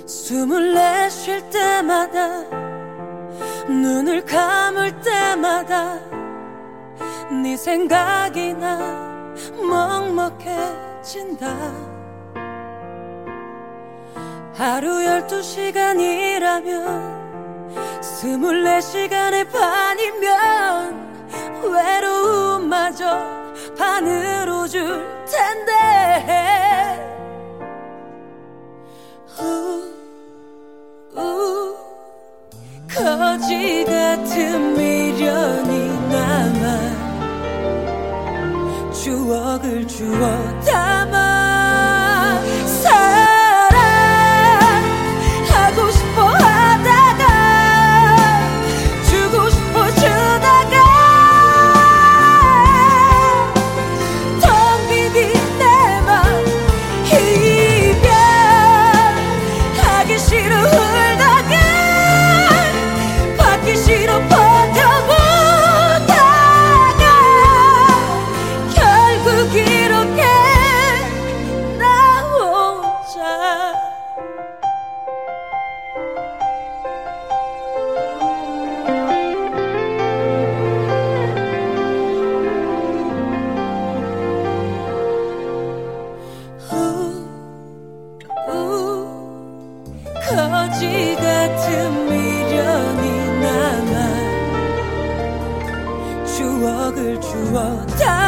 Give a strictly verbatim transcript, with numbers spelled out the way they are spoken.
숨을 내쉴 때마다 눈을 감을 때마다 네 생각이 나 먹먹해진다. 하루 열두 시간이라면 스물네 시간의 반이면 외로움마저 반으로 줄 텐데. 우, 우, 거지 같은 미련이 남아 추억을 주워 담아. 사랑하고 싶어 하다가 주고 싶어 주다가 텅 빈 이 내 맘 이별하기 싫어 울다가 받기 싫어 버텨보다가 결국 이렇게 나 혼자. 우, 우, 거지 같은 미련이 남아 추억을 주워 담아.